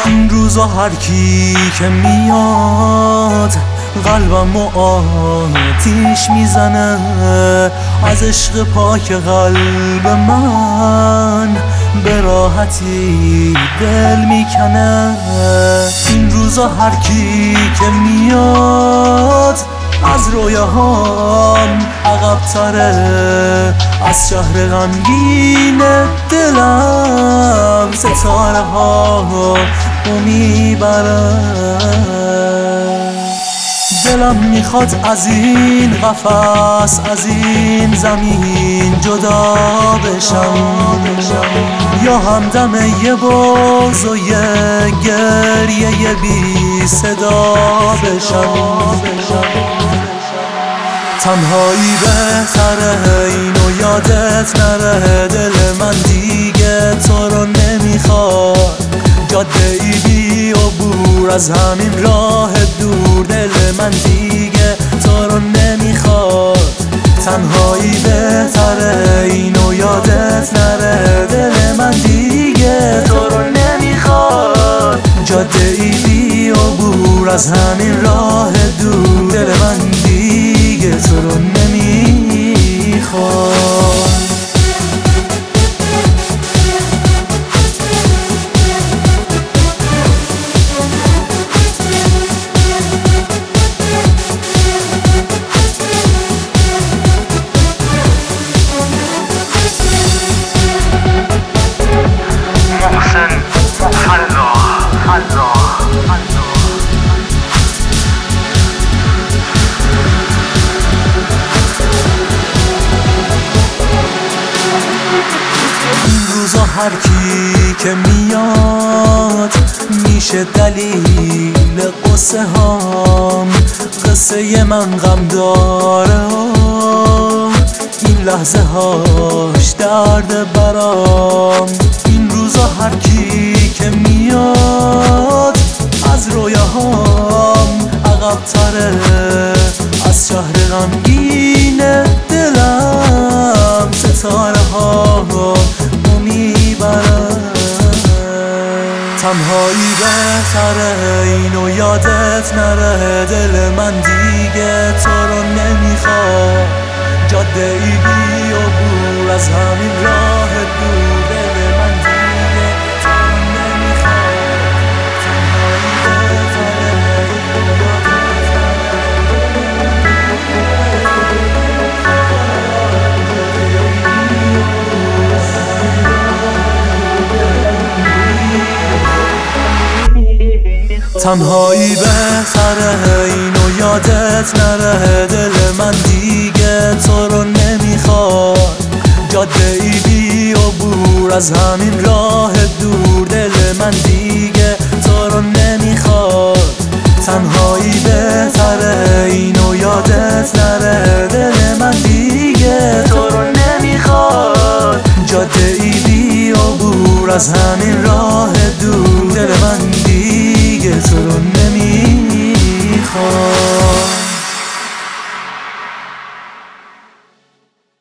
این روزا هر کی که میاد قلبم و آتیش میزنه، از عشق پاک قلب من به راحتی دل میکنه. این روزا هر کی که میاد از رویاهام عقب تره، از شهر غمگین دلم ستاره ها میبره. دلم میخواد از این قفس، از این زمین جدا بشم، یا همدم یه باز و یه گریه بی صدا بشم. تنهایی بهتره، اینو یادت نره، دل من دیگه تو رو نمیخواد. جاده ای بی عبور از همین راه دور، دل من دیگه تو رو نمیخواد. تنهایی بهتره، اینو یادت نره، دل من دیگه تو رو نمیخواد. جاده ای بی عبور از همین راه دور، دل من دیگه تو رو نمیخواد. هر کی که میاد میشه دلیل قصه هام، قصه من غم داره، این لحظه هاش درد برام. این روزا هر کی که میاد از رویاهام عقب تره، از شهر غمگین دلم ستاره ها میبره. تنهایی بهتره، اینو یادت نره، دل من دیگه تو رو نمیخواد. جاده ای بی عبور از همین راه دور، دل من دیگه تو رو نمیخواد. تنهایی بهتره، اینو تنهایی بهتره، اینو یادت نره، دل من دیگه تو رو نمیخواد. جاده ای بی عبور از همین راه دور، دل من دیگه تو رو نمیخواد. تنهایی بهتره، اینو یادت نره، دل من دیگه تو رو نمیخواد. جاده ای بی عبور از همین راه دور، دل من